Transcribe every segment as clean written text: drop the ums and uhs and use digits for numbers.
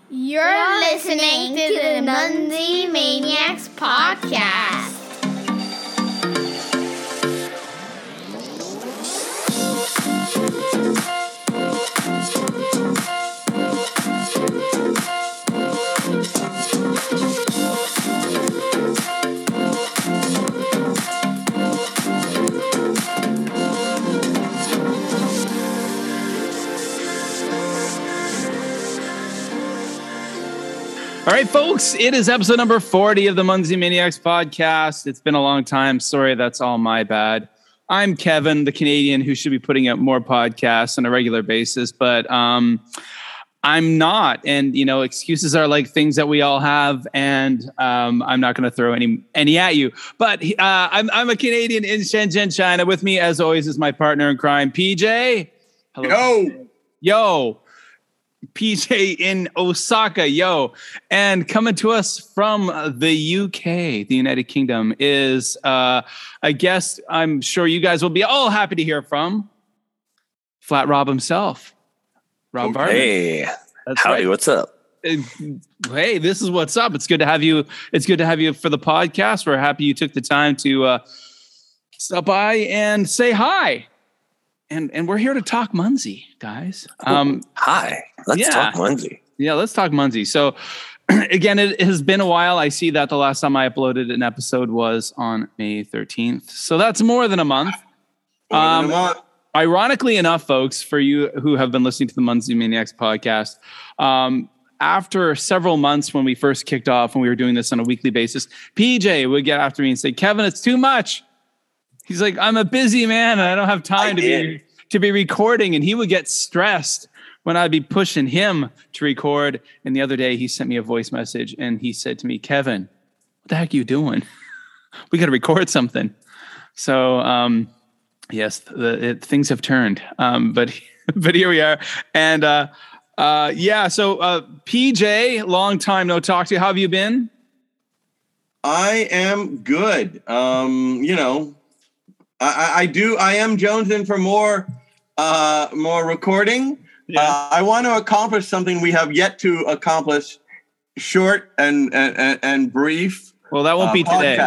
You're listening to the Munzie Maniacs podcast. All right, folks, it is episode number 40 of the Munzie Maniacs podcast. It's been a long time. Sorry, that's all my bad. I'm Kevin, the Canadian who should be putting out more podcasts on a regular basis, but I'm not. And, you know, excuses are like things that we all have, and I'm not going to throw any at you. But I'm a Canadian in Shenzhen, China. With me, as always, is my partner in crime, PJ. Hello. Yo. PJ in Osaka, yo. And coming to us from the UK, the United Kingdom, is a guest I'm sure you guys will be all happy to hear from. Flat Rob himself. Rob Barton. Hey, That's howdy, right. what's up? Hey, this is what's up. It's good to have you. It's good to have you for the podcast. We're happy you took the time to stop by and say hi. And we're here to talk Munzie, guys. Hi, let's talk Munzie. Yeah, let's talk Munzie. So, again, it has been a while. I see that the last time I uploaded an episode was on May 13th. So that's more than a month. Ironically enough, folks, for you who have been listening to the Munzie Maniacs podcast, after several months when we first kicked off and we were doing this on a weekly basis, PJ would get after me and say, Kevin, it's too much. He's like, I'm a busy man and I don't have time to be recording. And he would get stressed when I'd be pushing him to record. And the other day he sent me a voice message and he said to me, Kevin, what the heck are you doing? We got to record something. So, yes, things have turned. But here we are. And so PJ, long time no talk to you. How have you been? I am good. I am jonesing for more recording. Yeah. I want to accomplish something we have yet to accomplish. Short and brief. Well, that won't be today.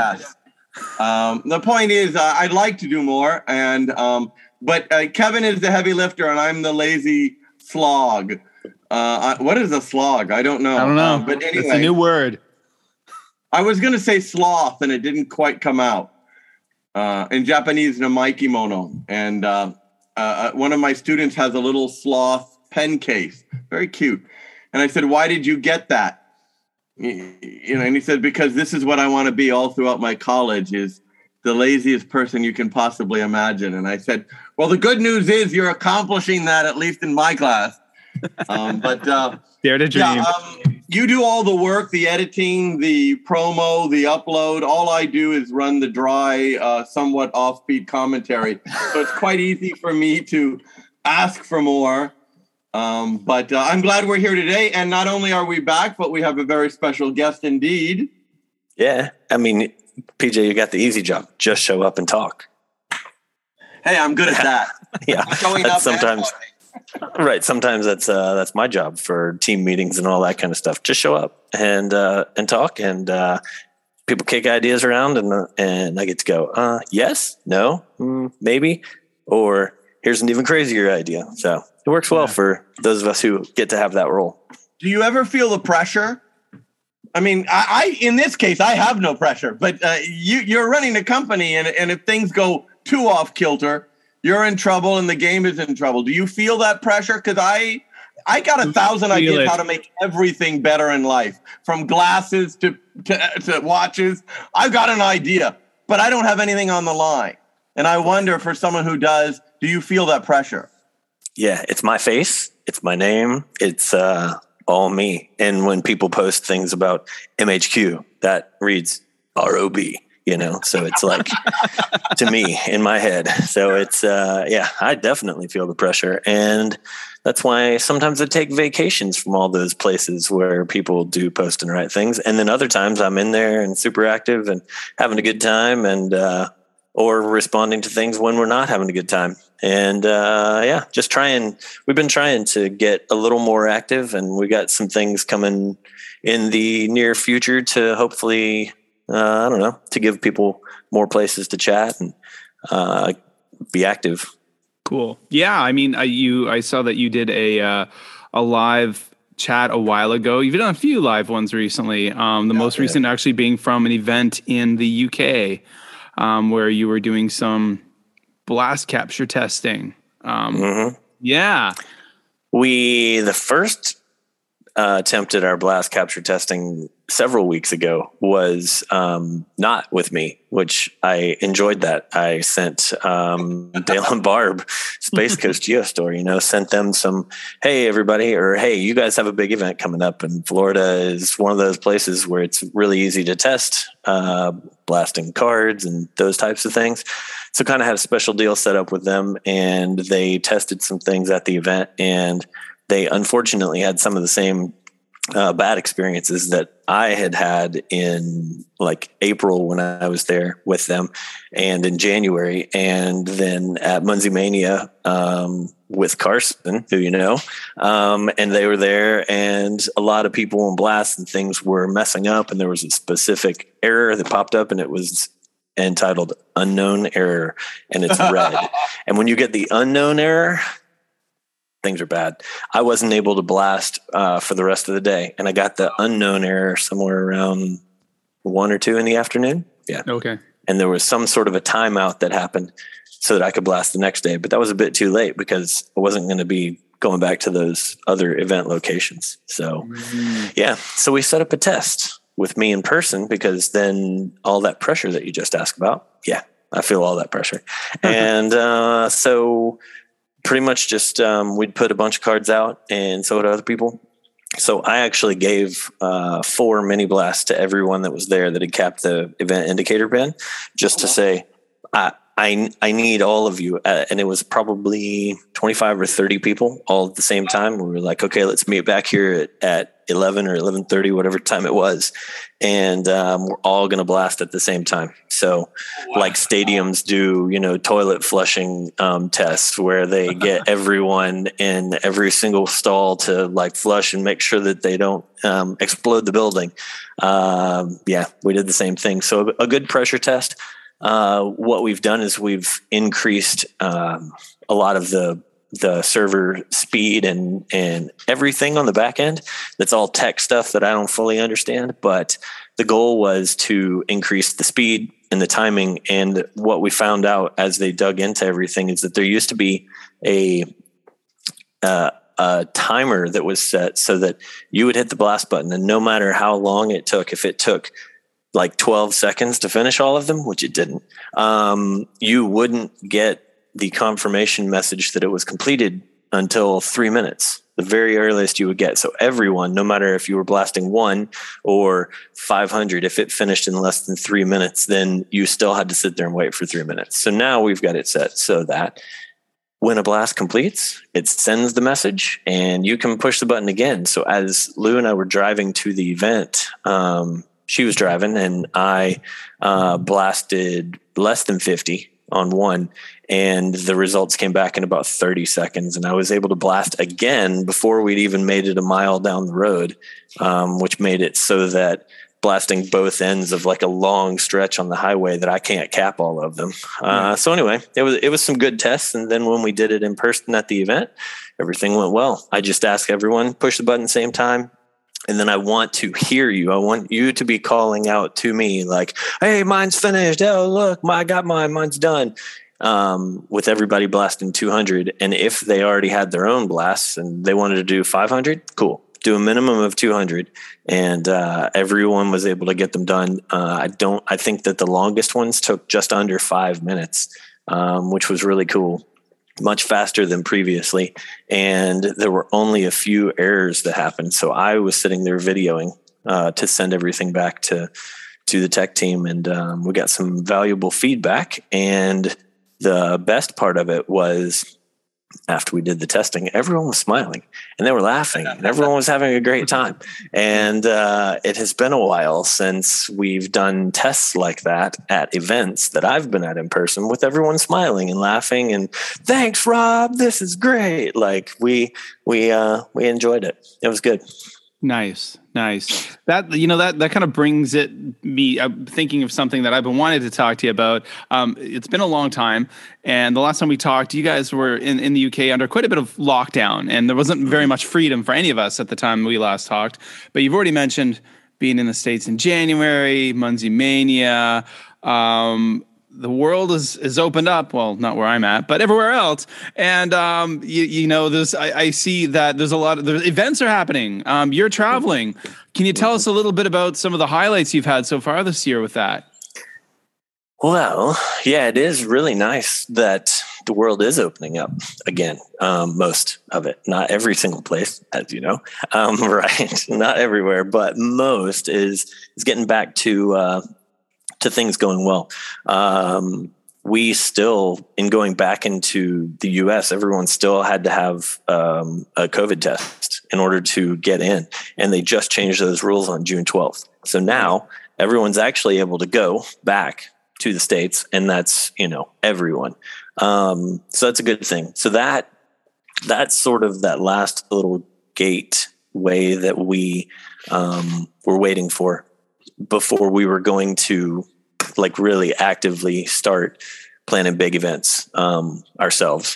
The point is, I'd like to do more, but Kevin is the heavy lifter, and I'm the lazy slog. What is a slog? I don't know. But anyway, it's a new word. I was going to say sloth, and it didn't quite come out. In Japanese, namaikimono. And one of my students has a little sloth pen case. Very cute. And I said, why did you get that? And he said, because this is what I want to be all throughout my college, is the laziest person you can possibly imagine. And I said, well, the good news is you're accomplishing that, at least in my class. Dare to dream. Yeah, you do all the work, the editing, the promo, the upload. All I do is run the dry, somewhat offbeat commentary. So it's quite easy for me to ask for more. But I'm glad we're here today. And not only are we back, but we have a very special guest indeed. Yeah, I mean, PJ, you got the easy job. Just show up and talk. Hey, I'm good at that. Yeah, Showing up sometimes. Right. Sometimes that's my job for team meetings and all that kind of stuff. Just show up and talk, and people kick ideas around, and I get to go, yes, no, maybe, or here's an even crazier idea. So it works well for those of us who get to have that role. Do you ever feel the pressure? I mean, I in this case, I have no pressure, but you're running a company, and if things go too off kilter, you're in trouble and the game is in trouble. Do you feel that pressure? Because I got 1,000 ideas how to make everything better in life, from glasses to watches. I've got an idea, but I don't have anything on the line. And I wonder, for someone who does, do you feel that pressure? Yeah, it's my face. It's my name. It's all me. And when people post things about MHQ, that reads ROB. So it's like to me in my head. So it's, I definitely feel the pressure. And that's why sometimes I take vacations from all those places where people do post and write things. And then other times I'm in there and super active and having a good time and or responding to things when we're not having a good time. And we've been trying to get a little more active, and we got some things coming in the near future to hopefully, to give people more places to chat and be active. Cool. Yeah. I mean, I saw that you did a live chat a while ago. You've done a few live ones recently. The most recent actually being from an event in the UK, where you were doing some blast capture testing. Yeah. The first attempt at our blast capture testing several weeks ago was not with me, which I enjoyed that. I sent Dale and Barb, Space Coast Geostore, sent them some, hey, everybody, or hey, you guys have a big event coming up, and Florida is one of those places where it's really easy to test blasting cards and those types of things. So kind of had a special deal set up with them, and they tested some things at the event, and they unfortunately had some of the same bad experiences that I had in like April when I was there with them, and in January, and then at Munzie Mania with Carson, who and they were there, and a lot of people on blast and things were messing up, and there was a specific error that popped up, and it was entitled unknown error, and it's red. And when you get the unknown error, things are bad. I wasn't able to blast for the rest of the day, and I got the unknown error somewhere around 1 or 2 in the afternoon. Yeah. Okay. And there was some sort of a timeout that happened so that I could blast the next day, but that was a bit too late because I wasn't going to be going back to those other event locations. So so we set up a test with me in person, because then all that pressure that you just asked about, I feel all that pressure. And so pretty much just we'd put a bunch of cards out, and so would other people. So I actually gave 4 mini blasts to everyone that was there that had capped the event indicator pin, just to say, I need all of you. And it was probably 25 or 30 people all at the same time. We were like, okay, let's meet back here at 11 or 11:30, whatever time it was. And we're all going to blast at the same time. So like stadiums do, toilet flushing tests where they get everyone in every single stall to like flush and make sure that they don't explode the building. We did the same thing. So a good pressure test. What we've done is we've increased a lot of the server speed and everything on the back end. That's all tech stuff that I don't fully understand, but the goal was to increase the speed and the timing. And what we found out as they dug into everything is that there used to be a timer that was set so that you would hit the blast button, and no matter how long it took, if it took like 12 seconds to finish all of them, which it didn't, you wouldn't get the confirmation message that it was completed until 3 minutes, the very earliest you would get. So everyone, no matter if you were blasting 1 or 500, if it finished in less than 3 minutes, then you still had to sit there and wait for 3 minutes. So now we've got it set so that when a blast completes, it sends the message and you can push the button again. So as Lou and I were driving to the event, she was driving and I blasted less than 50 on 1, and the results came back in about 30 seconds. And I was able to blast again before we'd even made it a mile down the road, which made it so that blasting both ends of like a long stretch on the highway that I can't cap all of them. So anyway, it was some good tests. And then when we did it in person at the event, everything went well. I just asked everyone, push the button same time. And then I want to hear you. I want you to be calling out to me like, hey, mine's finished. Oh, look, I got mine. Mine's done. With everybody blasting 200. And if they already had their own blasts and they wanted to do 500, cool. Do a minimum of 200. And everyone was able to get them done. I think that the longest ones took just under 5 minutes, which was really cool. Much faster than previously. And there were only a few errors that happened. So I was sitting there videoing to send everything back to the tech team. And we got some valuable feedback. And the best part of it was after we did the testing, everyone was smiling and they were laughing and everyone was having a great time. And it has been a while since we've done tests like that at events that I've been at in person, with everyone smiling and laughing and thanks, Rob, this is great. Like we enjoyed it. It was good. Nice. That, that kind of brings me thinking of something that I've been wanting to talk to you about. It's been a long time. And the last time we talked, you guys were in the UK under quite a bit of lockdown, and there wasn't very much freedom for any of us at the time we last talked. But you've already mentioned being in the States in January, Munzie Mania. The world is opened up. Well, not where I'm at, but everywhere else. And I see that there's a lot of events are happening. You're traveling. Can you tell us a little bit about some of the highlights you've had so far this year with that? Well, yeah, it is really nice that the world is opening up again. Most of it, not every single place, as you know, right? Not everywhere, but most is getting back to things going well. We still, in going back into the US, everyone still had to have a COVID test in order to get in. And they just changed those rules on June 12th. So now everyone's actually able to go back to the States, and that's, everyone. So that's a good thing. So that's sort of that last little gateway that we were waiting for before we were going to really actively start planning big events ourselves,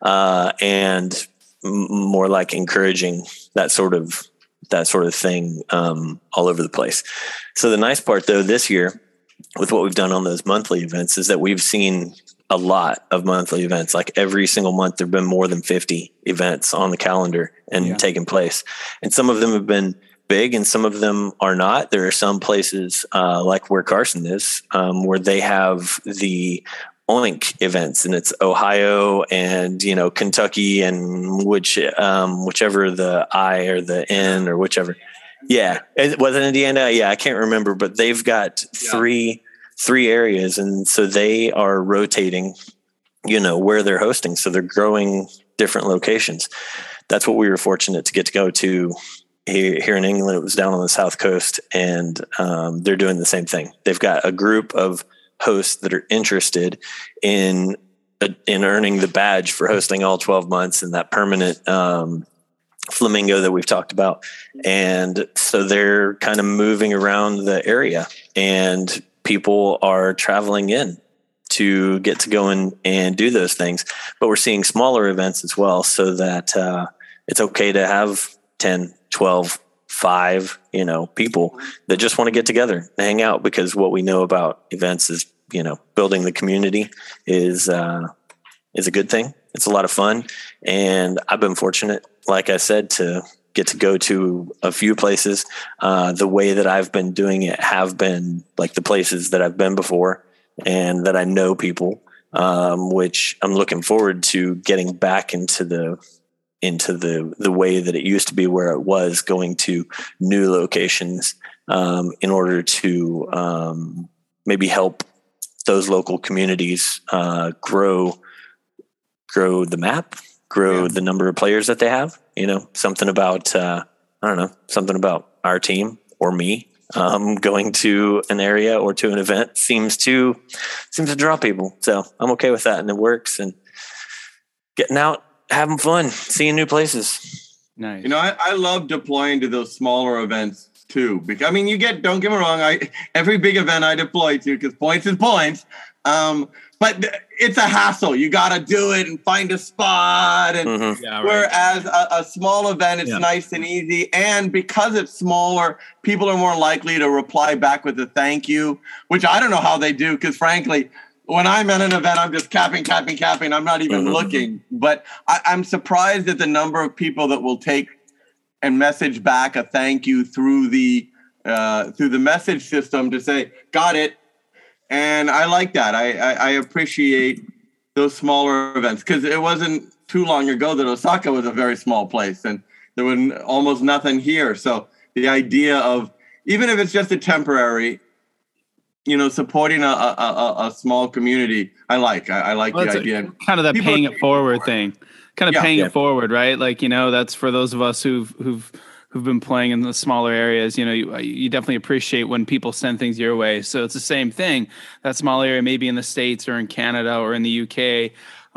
and more like encouraging that sort of thing all over the place. So the nice part, though, this year with what we've done on those monthly events is that we've seen a lot of monthly events. Like every single month, there've been more than 50 events on the calendar and taking place, and some of them have been big and some of them are not. There are some places like where Carson is, where they have the Oink events, and it's Ohio and Kentucky and whichever the I or the N or whichever. Yeah, it wasn't Indiana. Yeah, I can't remember, but they've got three areas, and so they are rotating, where they're hosting. So they're growing different locations. That's what we were fortunate to get to go to. Here in England, it was down on the South Coast, and they're doing the same thing. They've got a group of hosts that are interested in earning the badge for hosting all 12 months and that permanent flamingo that we've talked about. And so they're kind of moving around the area, and people are traveling in to get to go in and do those things. But we're seeing smaller events as well, so that it's okay to have 10, 12, 5, people that just want to get together and hang out, because what we know about events is, building the community is a good thing. It's a lot of fun. And I've been fortunate, like I said, to get to go to a few places. The way that I've been doing it have been like the places that I've been before and that I know people, which I'm looking forward to getting back into the way that it used to be, where it was going to new locations in order to maybe help those local communities grow the map, the number of players that they have. Something about something about our team or me going to an area or to an event seems to draw people. So I'm okay with that, and it works. And getting out, having fun, seeing new places. Nice. I love deploying to those smaller events too. Because don't get me wrong, every big event I deploy to, because points is points. But it's a hassle. You got to do it and find a spot. And whereas a small event, it's nice and easy. And because it's smaller, people are more likely to reply back with a thank you, which I don't know how they do, because frankly, when I'm at an event, I'm just capping. I'm not even looking. But I'm surprised at the number of people that will take and message back a thank you through the message system to say, got it. And I like that. I appreciate those smaller events, because it wasn't too long ago that Osaka was a very small place and there was almost nothing here. So the idea of, even if it's just a temporary, supporting a small community, I like the idea. Kind of that paying it forward thing. kind of paying it forward, right? Like, that's for those of us who've been playing in the smaller areas. You definitely appreciate when people send things your way. So it's the same thing. That small area, maybe in the States or in Canada or in the UK.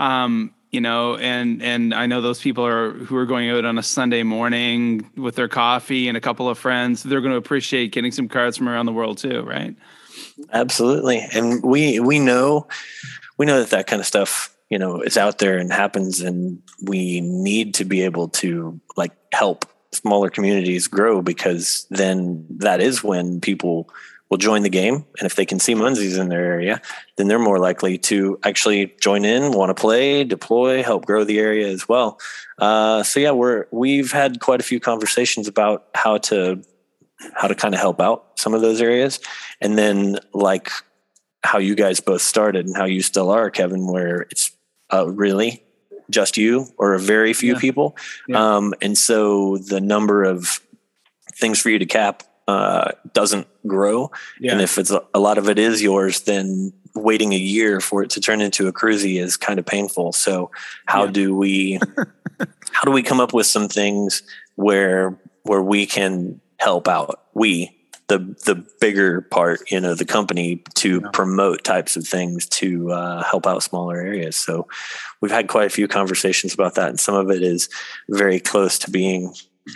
And I know those people who are going out on a Sunday morning with their coffee and a couple of friends. They're going to appreciate getting some cards from around the world too, right? Absolutely. And we know that kind of stuff, is out there and happens, and we need to be able to help smaller communities grow, because then that is when people will join the game. And if they can see Munsies in their area, then they're more likely to actually join in, want to play, deploy, help grow the area as well. We've had quite a few conversations about how to kind of help out some of those areas. And then how you guys both started and how you still are, Kevin, where it's really just you or a very few people. Yeah. And so the number of things for you to cap doesn't grow. Yeah. And if it's a lot of it is yours, then waiting a year for it to turn into a cruisie is kind of painful. So how do we come up with some things where we can help out? The bigger part, the company, to promote types of things to help out smaller areas. So we've had quite a few conversations about that. And some of it is very close to being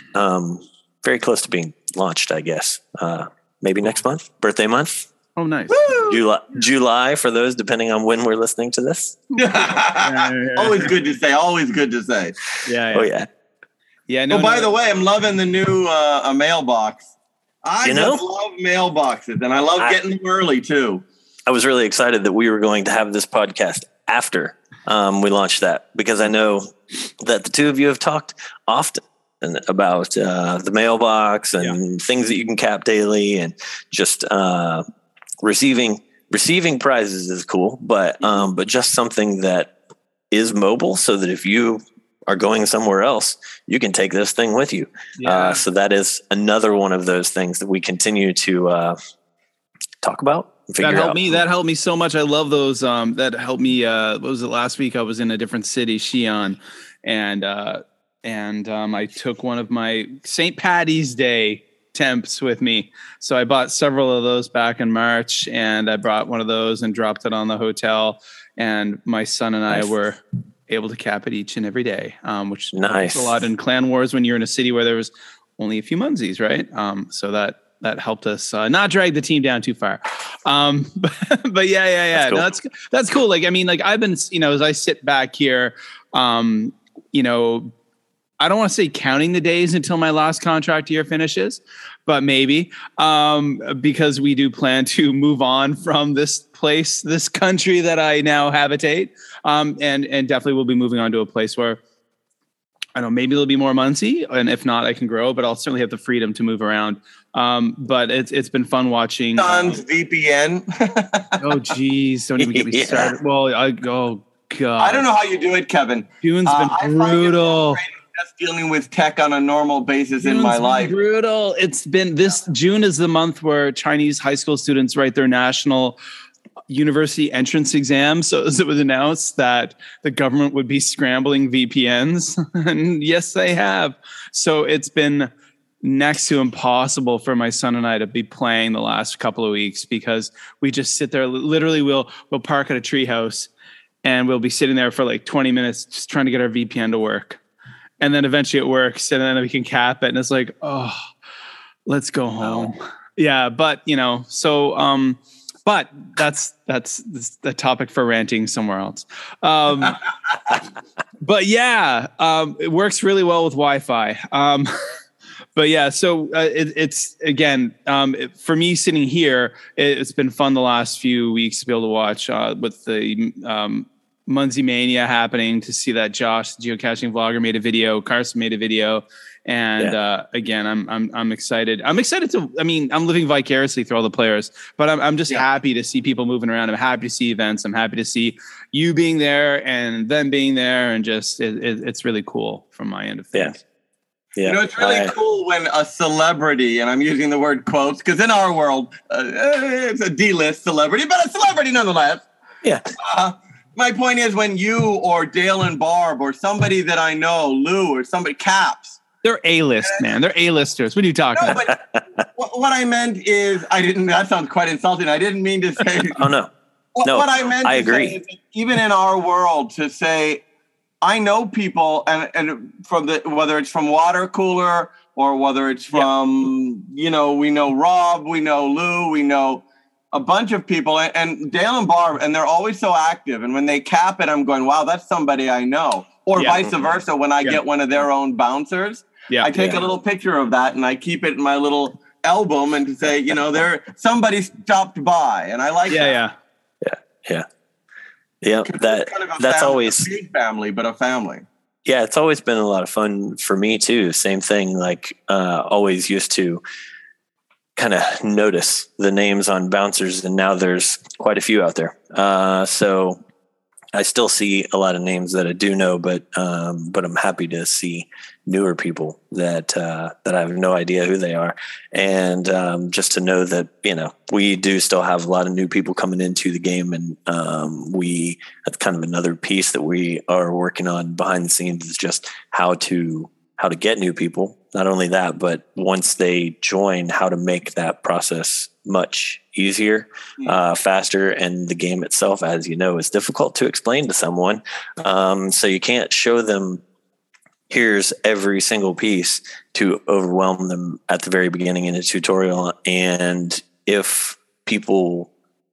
launched, I guess. Maybe next month, birthday month. Oh, nice. July for those, depending on when we're listening to this. Always good to say. Yeah. Oh, yeah. Yeah. No, by the way, I'm loving the new mailbox. I just love mailboxes, and I love getting them early too. I was really excited that we were going to have this podcast after we launched that, because I know that the two of you have talked often about the mailbox and things that you can cap daily, and just receiving prizes is cool, but just something that is mobile, so that if you are going somewhere else, you can take this thing with you. Yeah. So that is another one of those things that we continue to talk about. That helped me so much. I love those. That helped me. What was it? Last week I was in a different city, Xi'an, and I took one of my St. Paddy's Day temps with me. So I bought several of those back in March, and I brought one of those and dropped it on the hotel. And my son and I were able to cap it each and every day, which nice. A lot in Clan Wars when you're in a city where there was only a few Munsies, right? So that helped us not drag the team down too far. But yeah. That's cool. That's cool. I've been, as I sit back here, I don't want to say counting the days until my last contract year finishes, but maybe, because we do plan to move on from this place, this country that I now habitate. And definitely we'll be moving on to a place where, I don't know, maybe there'll be more Muncie, and if not, I can grow, but I'll certainly have the freedom to move around. But it's been fun watching. Don's VPN. Oh, geez. Don't even get me started. Well, God. I don't know how you do it, Kevin. June's been brutal. Just dealing with tech on a normal basis in my life. Brutal. It's been June is the month where Chinese high school students write their national university entrance exam. So as it was announced that the government would be scrambling VPNs, and yes, they have. So it's been next to impossible for my son and I to be playing the last couple of weeks, because we just sit there. Literally, we'll park at a treehouse, and we'll be sitting there for like 20 minutes just trying to get our VPN to work. And then eventually it works, and then we can cap it. And it's like, oh, let's go home. Oh. Yeah. But, but that's the topic for ranting somewhere else. But yeah, it works really well with Wi-Fi. But yeah, so it's again, for me sitting here, it's been fun the last few weeks to be able to watch with the Munsie Mania happening, to see that Josh, the geocaching vlogger, made a video, Carson made a video. And again, I'm excited. I'm excited to, I'm living vicariously through all the players, but I'm just happy to see people moving around. I'm happy to see events. I'm happy to see you being there and them being there. And just, it's really cool from my end of things. Yeah. It's really cool when a celebrity, and I'm using the word quotes, because in our world, it's a D-list celebrity, but a celebrity nonetheless. Yeah. my point is when you or Dale and Barb or somebody that I know, Lou or somebody, Caps. They're A-list, man. They're A-listers. What are you talking about? But what I meant is, that sounds quite insulting. I didn't mean to say. Oh, no. What I meant I to agree. say is, even in our world, to say, I know people, and from whether it's from Water Cooler or whether it's from, we know Rob, we know Lou, we know a bunch of people, and Dale and Barb, and they're always so active. And when they cap it, I'm going, wow, that's somebody I know. Or vice versa, when I get one of their own bouncers, I take a little picture of that and I keep it in my little album and to say, somebody stopped by, and I like that. Yeah, that's family, always a big family, but a family. Yeah, it's always been a lot of fun for me too. Same thing, like always used to kind of notice the names on bouncers, and now there's quite a few out there. So I still see a lot of names that I do know, but I'm happy to see newer people that I have no idea who they are, and just to know that we do still have a lot of new people coming into the game, and that's kind of another piece that we are working on behind the scenes is just how to get new people. Not only that, but once they join, how to make that process much easier, faster. And the game itself, as you know, is difficult to explain to someone. So you can't show them, here's every single piece, to overwhelm them at the very beginning in a tutorial. And if people,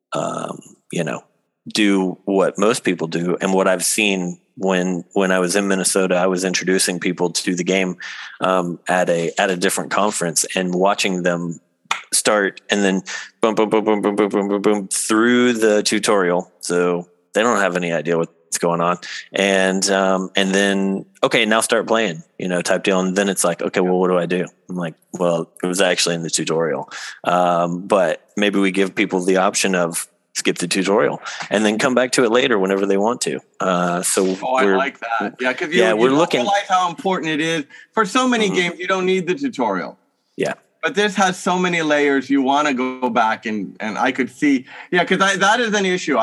do what most people do, and what I've seen when I was in Minnesota, I was introducing people to the game at a different conference, and watching them start and then boom, boom, boom, boom, boom, boom, boom, boom, boom through the tutorial. So they don't have any idea what's going on. And then, okay, now start playing, type deal. And then it's like, okay, well, what do I do? I'm like, well, it was actually in the tutorial. But maybe we give people the option of skip the tutorial and then come back to it later whenever they want to. I like that. Yeah, because you looking, realize how important it is. For so many games, you don't need the tutorial. Yeah. But this has so many layers. You want to go back and I could see, because that is an issue.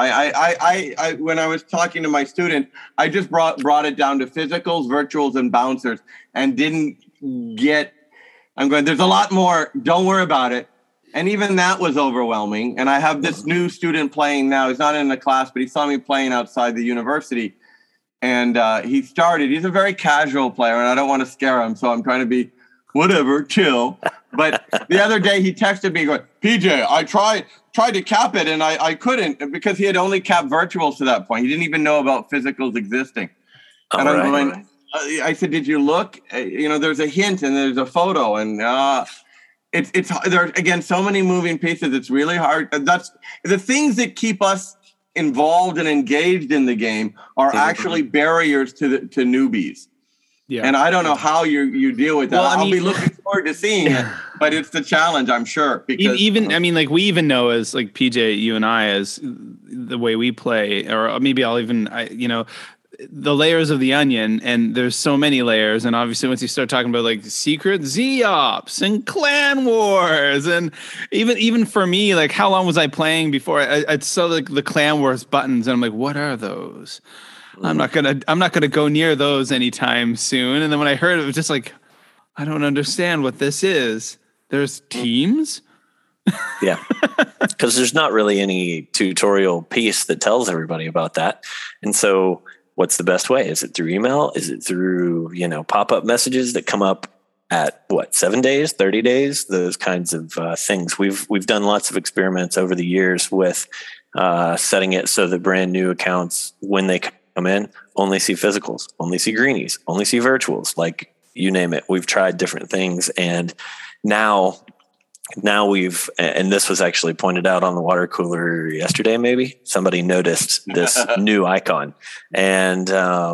I when I was talking to my student, I just brought it down to physicals, virtuals, and bouncers, and didn't get. I'm going, there's a lot more. Don't worry about it. And even that was overwhelming. And I have this new student playing now. He's not in the class, but he saw me playing outside the university. And he's a very casual player, and I don't want to scare him. So I'm trying to be whatever, chill. But the other day he texted me going, PJ, I tried to cap it and I couldn't, because he had only capped virtuals to that point. He didn't even know about physicals existing. And I'm going, I said, did you look? There's a hint and there's a photo, and it's there again, so many moving pieces. It's really hard. That's the things that keep us involved and engaged in the game are actually barriers to newbies. Yeah. And I don't know how you deal with that. Well, I'll be looking forward to seeing it, but it's the challenge, I'm sure. Because we even know, as like PJ, you and I, as the way we play, or maybe I'll even, the layers of the onion, and there's so many layers. And obviously once you start talking about like secret Z-ops and clan wars, and even for me, like how long was I playing before I saw the clan wars buttons, and I'm like, what are those? I'm not gonna go near those anytime soon. And then when I heard it was just like, I don't understand what this is. There's teams? Yeah. Because there's not really any tutorial piece that tells everybody about that. And so what's the best way? Is it through email? Is it through, pop-up messages that come up at 7 days, 30 days, those kinds of things. We've done lots of experiments over the years with setting it so that brand new accounts, when they come in, only see physicals, only see greenies, only see virtuals, like you name it. We've tried different things. And now we've, and this was actually pointed out on the water cooler yesterday, maybe somebody noticed this new icon. And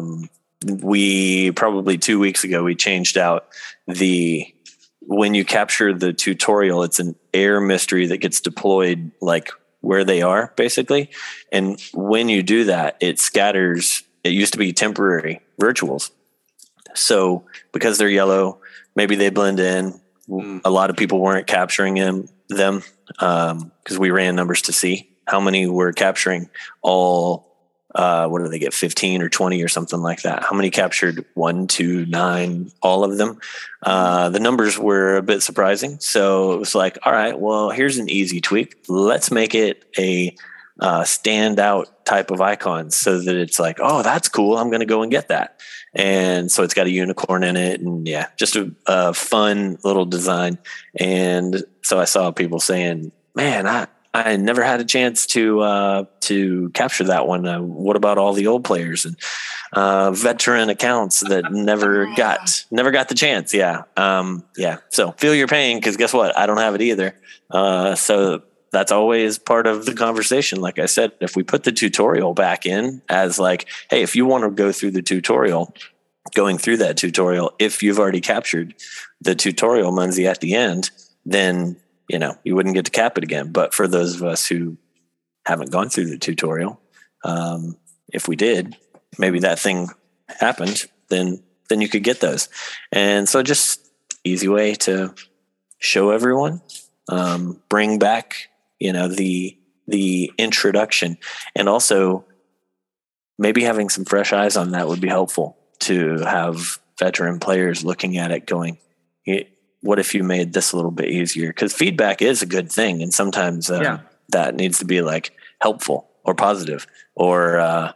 we probably 2 weeks ago, we changed out when you capture the tutorial, it's an air mystery that gets deployed like where they are, basically. And when you do that, it scatters. It used to be temporary virtuals. So because they're yellow, maybe they blend in. A lot of people weren't capturing them because we ran numbers to see how many were capturing all what do they get, 15 or 20 or something like that? How many captured? 1, 2, 9, all of them? The numbers were a bit surprising. So it was like, all right, well, here's an easy tweak. Let's make it a standout type of icon so that it's like, oh, that's cool. I'm going to go and get that. And so it's got a unicorn in it, and yeah, just a fun little design. And so I saw people saying, man, I never had a chance to capture that one. What about all the old players and veteran accounts that never got the chance? Yeah. So feel your pain, because guess what? I don't have it either. So that's always part of the conversation. Like I said, if we put the tutorial back in as like, hey, if you want to go through the tutorial, going through that tutorial, if you've already captured the tutorial Munzie at the end, then you wouldn't get to cap it again. But for those of us who haven't gone through the tutorial, if we did, maybe that thing happened, then you could get those. And so just easy way to show everyone, bring back, the introduction, and also maybe having some fresh eyes on that would be helpful, to have veteran players looking at it going, what if you made this a little bit easier? Because feedback is a good thing. And sometimes that needs to be like helpful or positive or,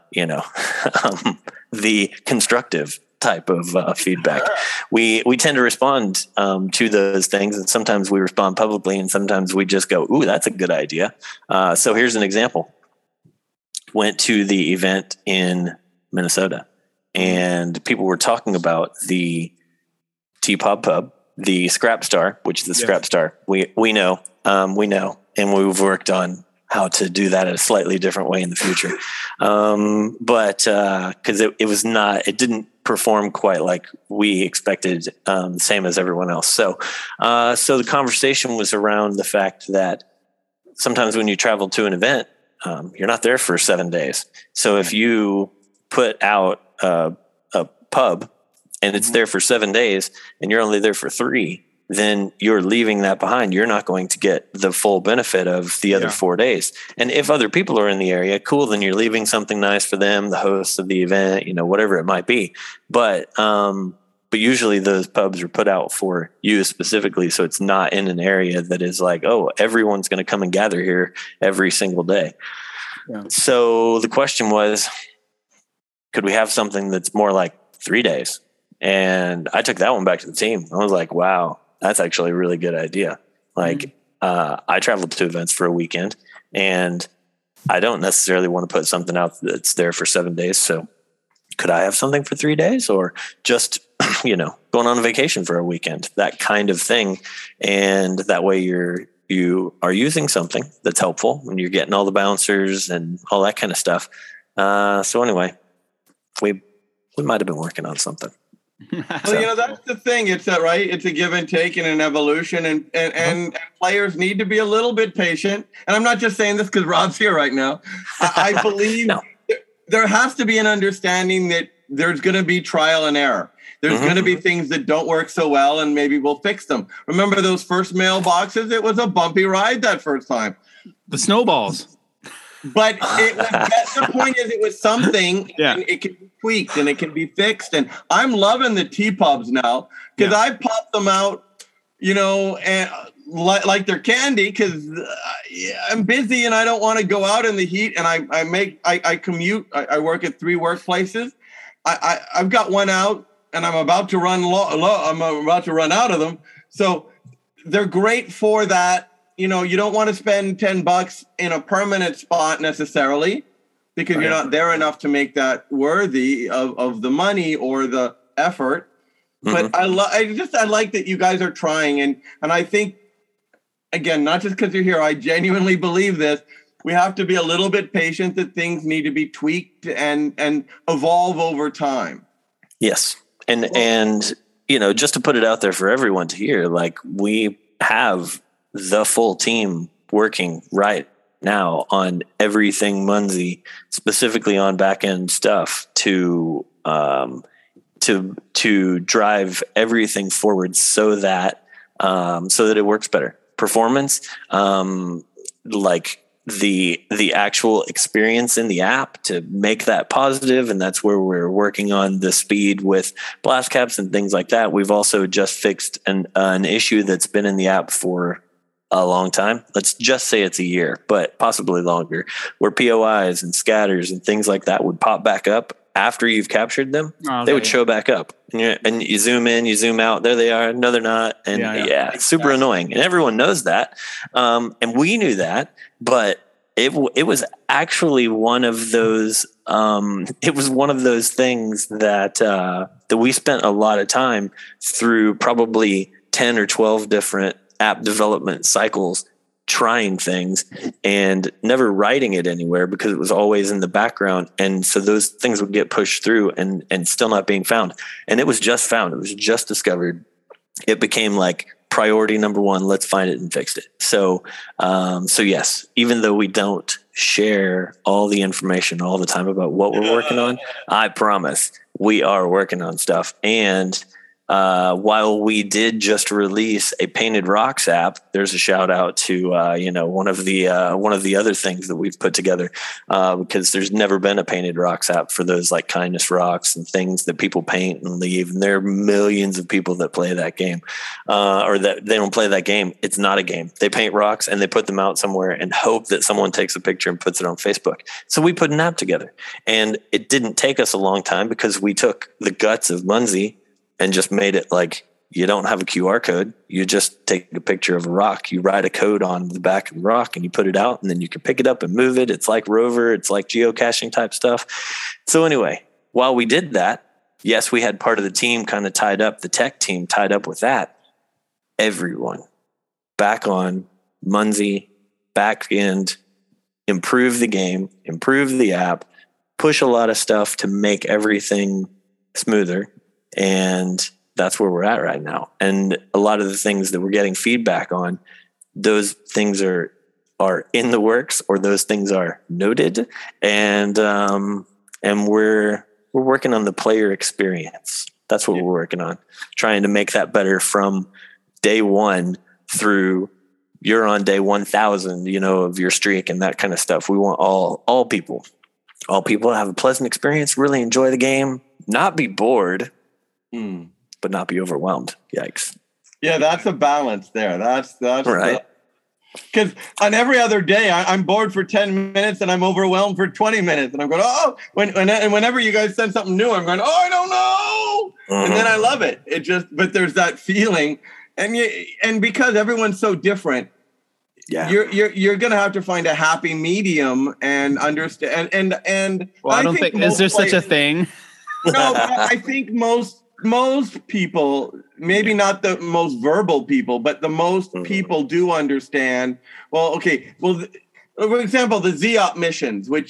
the constructive type of feedback. We tend to respond to those things. And sometimes we respond publicly, and sometimes we just go, ooh, that's a good idea. So here's an example. Went to the event in Minnesota, and people were talking about the T-Pub Pub, the Scrap Star, which is the Scrap Star. We know, and we've worked on how to do that in a slightly different way in the future. But because it didn't perform quite like we expected, same as everyone else. So the conversation was around the fact that sometimes when you travel to an event, you're not there for 7 days. So if you put out a pub and it's there for 7 days and you're only there for 3, then you're leaving that behind. You're not going to get the full benefit of the other 4 days. And if other people are in the area, cool, then you're leaving something nice for them, the hosts of the event, whatever it might be. But usually those pubs are put out for you specifically. So it's not in an area that is like, oh, everyone's going to come and gather here every single day. Yeah. So the question was, could we have something that's more like 3 days? And I took that one back to the team. I was like, wow, that's actually a really good idea. Like, I traveled to events for a weekend, and I don't necessarily want to put something out that's there for 7 days. So could I have something for 3 days, or just, going on a vacation for a weekend, that kind of thing. And that way you are using something that's helpful when you're getting all the bouncers and all that kind of stuff. So anyway, we might've been working on something. Well, that's the thing. It's right. It's a give and take and an evolution, and players need to be a little bit patient. And I'm not just saying this because Rob's here right now. I believe there has to be an understanding that there's going to be trial and error. There's going to be things that don't work so well, and maybe we'll fix them. Remember those first mailboxes? It was a bumpy ride that first time. The snowballs. But the point is, it was something, and it can be tweaked and it can be fixed. And I'm loving the T-Pubs now, because I pop them out, and like they're candy, because I'm busy and I don't want to go out in the heat. And I commute. I work at 3 workplaces. I've got one out, and I'm about to run I'm about to run out of them. So they're great for that. You don't want to spend $10 in a permanent spot necessarily, because you're not there enough to make that worthy of the money or the effort. But I like that you guys are trying. And I think, again, not just because you're here, I genuinely believe this. We have to be a little bit patient, that things need to be tweaked and evolve over time. Yes. And just to put it out there for everyone to hear, like, we have the full team working right now on everything Munzie, specifically on back end stuff to drive everything forward so that it works better. Performance, like the actual experience in the app to make that positive, and that's where we're working on the speed with blast caps and things like that. We've also just fixed an issue that's been in the app for a long time. Let's just say it's a year, but possibly longer, where POIs and scatters and things like that would pop back up after you've captured them. They would show back up, and you zoom in, you zoom out. There they are. No, they're not. And it's super annoying. And everyone knows that. And we knew that, but it was actually one of those. It was one of those things that we spent a lot of time through, probably 10 or 12 different app development cycles, trying things and never writing it anywhere because it was always in the background. And so those things would get pushed through and still not being found. And it was just found. It was just discovered. It became like priority number one. Let's find it and fix it. So yes, even though we don't share all the information all the time about what we're working on, I promise we are working on stuff. And while we did just release a Painted Rocks app, there's a shout out to one of the other things that we've put together, because there's never been a Painted Rocks app for those like kindness rocks and things that people paint and leave. And there are millions of people that play that game, or that they don't play that game. It's not a game. They paint rocks and they put them out somewhere and hope that someone takes a picture and puts it on Facebook. So we put an app together, and it didn't take us a long time because we took the guts of Munzie and just made it like, you don't have a QR code. You just take a picture of a rock. You write a code on the back of the rock and you put it out, and then you can pick it up and move it. It's like Rover. It's like geocaching type stuff. So anyway, while we did that, yes, we had part of the team kind of tied up, the tech team tied up with that. Everyone back on Munzie, back end, improve the game, improve the app, push a lot of stuff to make everything smoother. And that's where we're at right now. And a lot of the things that we're getting feedback on, those things are in the works, or those things are noted. And we're working on the player experience. That's what we're working on, trying to make that better from day one through you're on day 1,000, of your streak and that kind of stuff. We want all people to have a pleasant experience, really enjoy the game, not be bored, but not be overwhelmed. Yikes. Yeah, that's a balance there. That's right. Because on every other day, I'm bored for 10 minutes and I'm overwhelmed for 20 minutes. And I'm going, whenever you guys send something new, I'm going, I don't know. Mm-hmm. And then I love it. But there's that feeling. And because everyone's so different, you're going to have to find a happy medium and understand. And well, I don't think is there such a thing? No, I think most people, maybe not the most verbal people, but the most people do understand. Well, okay. Well, for example, the ZOP missions, which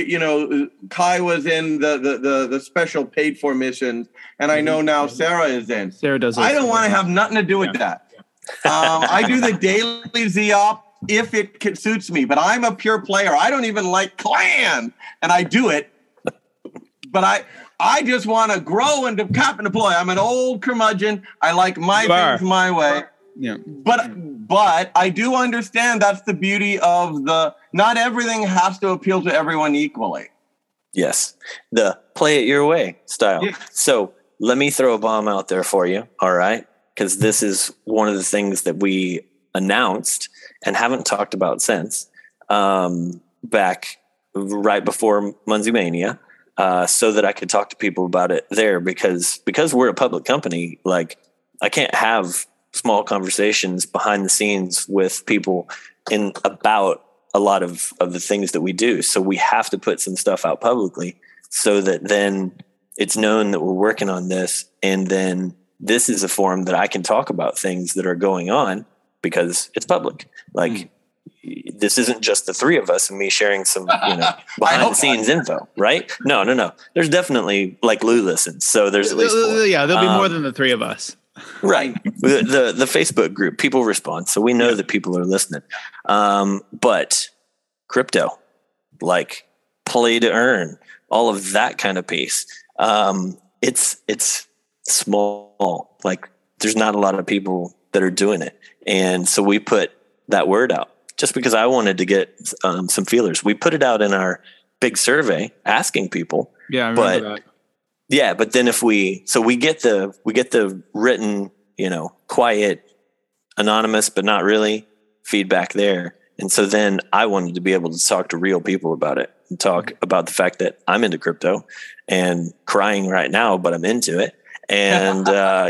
Kai was in the special paid for missions, and I know now Sarah is in. Sarah does. I don't want to have nothing to do with that. I do the daily ZOP if it suits me, but I'm a pure player. I don't even like clan, and I do it, but I just want to grow and cap and deploy. I'm an old curmudgeon. I like my things my way. Yeah. But I do understand that's the beauty of not everything has to appeal to everyone equally. Yes. The play it your way style. Yeah. So let me throw a bomb out there for you. All right. Because this is one of the things that we announced and haven't talked about since, back right before Munzie Mania. So that I could talk to people about it there, because we're a public company, like I can't have small conversations behind the scenes with people about a lot of the things that we do. So we have to put some stuff out publicly so that then it's known that we're working on this. And then this is a forum that I can talk about things that are going on because it's public. Like, this isn't just the three of us and me sharing some, behind the scenes info, right? No. There's definitely, like, Lou listens, so there's at least four. Yeah, there'll be more than the three of us. Right. The Facebook group, people respond, so we know that people are listening. But crypto, like play to earn, all of that kind of piece. It's small. Like, there's not a lot of people that are doing it, and so we put that word out just because I wanted to get some feelers. We put it out in our big survey asking people. Yeah, I remember that. Yeah, but then we get the written, quiet, anonymous, but not really feedback there. And so then I wanted to be able to talk to real people about it and talk about the fact that I'm into crypto and crying right now, but I'm into it. And,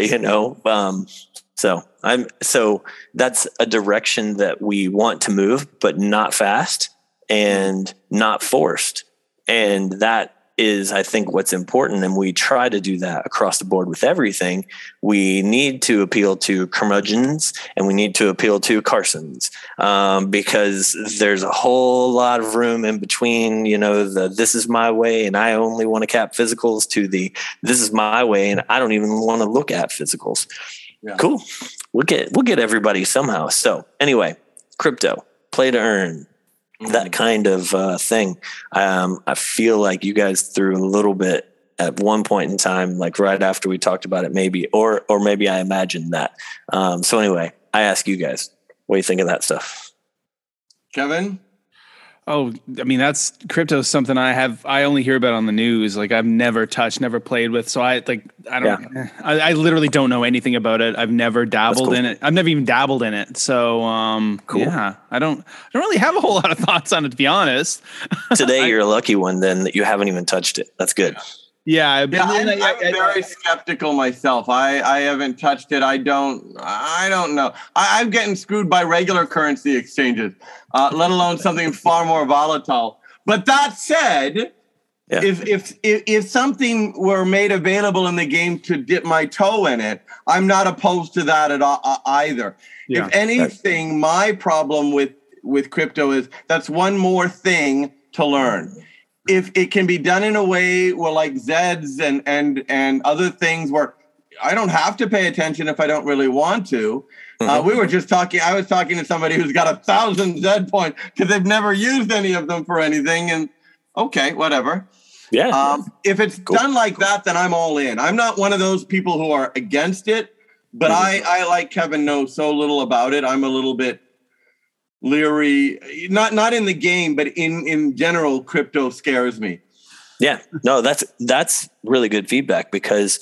so that's a direction that we want to move, but not fast and not forced. And that is, I think, what's important. And we try to do that across the board with everything. We need to appeal to curmudgeons and we need to appeal to Carsons, because there's a whole lot of room in between, the this is my way and I only want to cap physicals to the this is my way and I don't even want to look at physicals. Yeah. Cool. We'll get everybody somehow. So anyway, crypto, play to earn. That kind of thing. I feel like you guys threw a little bit at one point in time, like right after we talked about it, maybe, or maybe I imagined that. So anyway, I ask you guys, what do you think of that stuff? Kevin? Oh, I mean, that's crypto is something I only hear about on the news. Like I've never touched, never played with. So I literally don't know anything about it. I've never dabbled in it. I've never even dabbled in it. So, cool. Yeah, I don't really have a whole lot of thoughts on it, to be honest. Today, you're a lucky one then that you haven't even touched it. That's good. Yeah, I'm very skeptical myself. I haven't touched it. I don't know. I'm getting screwed by regular currency exchanges, let alone something far more volatile. But that said, if something were made available in the game to dip my toe in it, I'm not opposed to that at all, either. Yeah, if anything, my problem with crypto is that's one more thing to learn. If it can be done in a way where like Zeds and other things where I don't have to pay attention if I don't really want to. We were just talking. I was talking to somebody who's got 1,000 Zed points because they've never used any of them for anything. And okay, whatever. Yeah. If it's done like that, then I'm all in. I'm not one of those people who are against it, but I like Kevin knows so little about it. I'm a little bit leery, not in the game, but in general, crypto scares me. Yeah, no, that's really good feedback because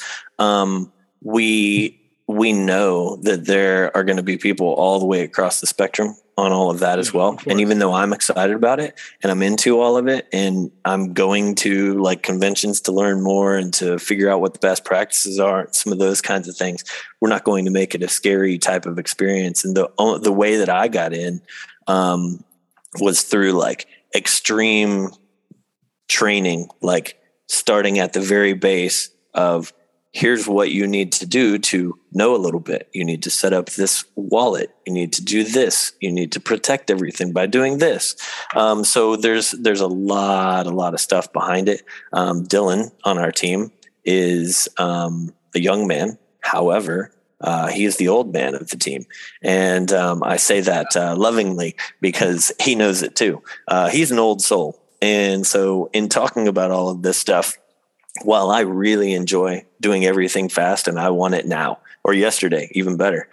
we know that there are going to be people all the way across the spectrum on all of that as well. And even though I'm excited about it and I'm into all of it and I'm going to like conventions to learn more and to figure out what the best practices are, some of those kinds of things, we're not going to make it a scary type of experience. And the way that I got in was through like extreme training, like starting at the very base of here's what you need to do to know a little bit. You need to set up this wallet. You need to do this. You need to protect everything by doing this. So there's a lot of stuff behind it. Dylan on our team is a young man. However, he is the old man of the team. And I say that lovingly because he knows it too. He's an old soul. And so in talking about all of this stuff, while I really enjoy doing everything fast and I want it now or yesterday, even better.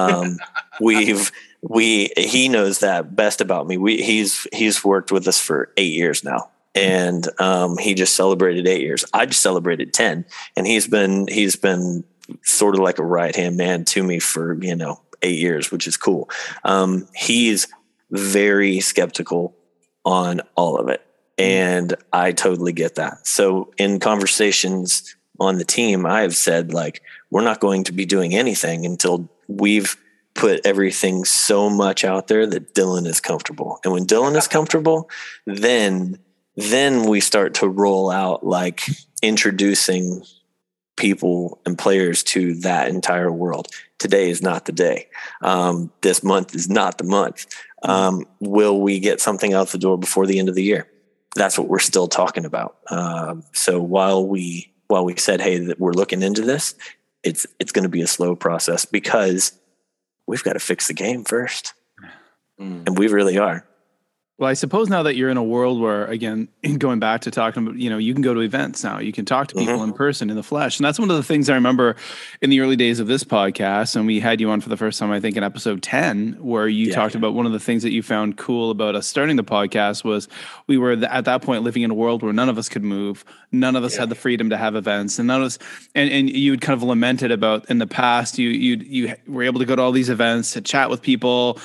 He knows that best about me. He's worked with us for 8 years now. And he just celebrated 8 years. I just celebrated 10 and he's been sort of like a right-hand man to me for, 8 years, which is cool. He's very skeptical on all of it. And I totally get that. So in conversations on the team, I have said, like, we're not going to be doing anything until we've put everything so much out there that Dylan is comfortable. And when Dylan is comfortable, then we start to roll out, like, introducing people and players to that entire world. Today is not the day. This month is not the month. Will we get something out the door before the end of the year? That's what we're still talking about. So while we said, hey, that we're looking into this, it's going to be a slow process because we've got to fix the game first. And we really are. Well, I suppose now that you're in a world where, again, going back to talking about, you can go to events now, you can talk to people in person, in the flesh. And that's one of the things I remember in the early days of this podcast. And we had you on for the first time, I think, in episode 10, where you talked about one of the things that you found cool about us starting the podcast was we were at that point living in a world where none of us could move. None of us had the freedom to have events. And none of us, and you had kind of lamented about in the past, you were able to go to all these events, to chat with people,